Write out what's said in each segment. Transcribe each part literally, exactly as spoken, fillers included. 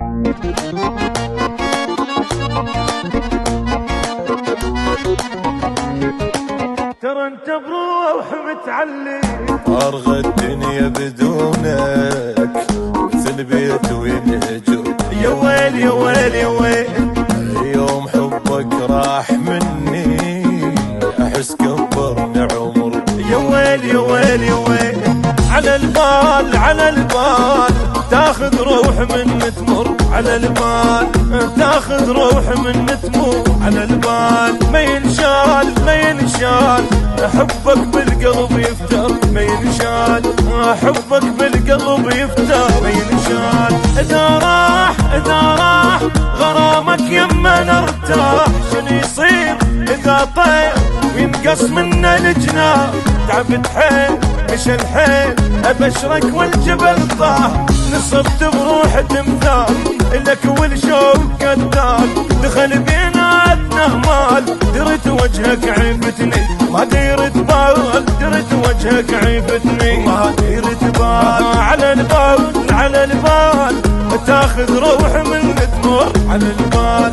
ترى انت بروح متعلي ارغى الدنيا بدونك مثل بيت وينهجر. يا ويل يا ويل يا ويل يوم حبك راح مني احس كبرني عمر. يا ويل يا ويل يا ويل على البال على البال تاخذ روح من تمر على البال تاخذ روح من تمر على البال ما ينشال ما ينشال حبك بالقلب يفتر ما ينشال حبك بالقلب يفتر ما ينشال. اذا راح اذا راح غرامك يما نرتاح شنو يصير اذا طير وينقص منا الجناح. تعبت حيل مش الحيل ابشرك والجبل طاح نصبت بروح تمثال لك والشوق كذاب دخل بيناتنا مال درت وجهك عيفتني ما ديرت بال درت وجهك عيفتني ما ديرت بال على البال على البال تاخذ روح من تمر على البال.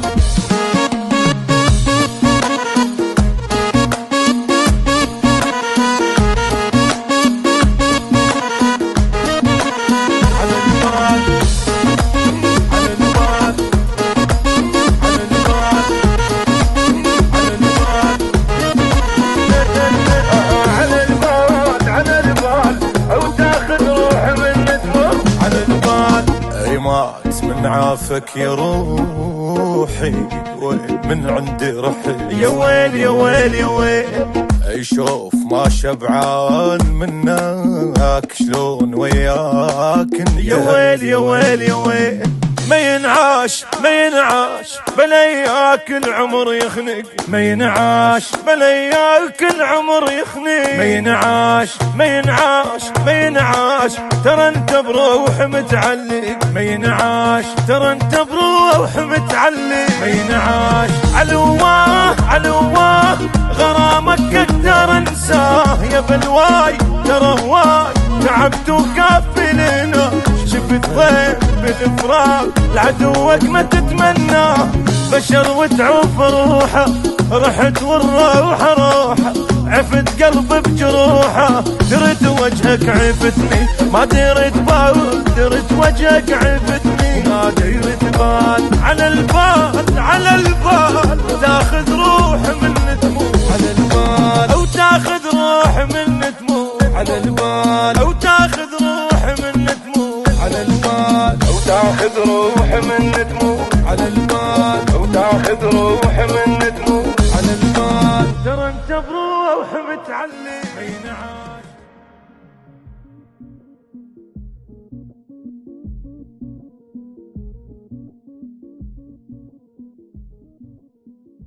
مات من عافك يا روحي وين من عندي رحي. يا ويل يا ويل يا ويل يشوف ما شبعان منك شلون وياك انت. يا ويل يا ويل يا ويل ما ينعاش ما ينعاش بلا اياك العمر يخنق ما ينعاش بلا اياك العمر يخنق ما ينعاش ما ينعاش ما ينعاش ترى انت بروح متعلق ما ينعاش ترى انت بروح متعلق ما ينعاش. علواه علواه غرامك اقدر انساه يا بلواي ترى هواي تعبت وكافي لنا شفت ضيف بالفراق لعدوك ما تتمناه بشر وتعوف روحه رحت والروح روحه عفت قلب بجروحه درت وجهك عفتني ما ديرت بال درت وجهك عفتني ما ديرت بال على البال على البال تاخذ روح من تموت على البال او تاخذ روح من تموت على البال او تاخذ روح من تموت على البال او تاخذ روح من تموت على البال او تاخذ روح من تموت على البال ترى انت بروح متعلق. اي نعم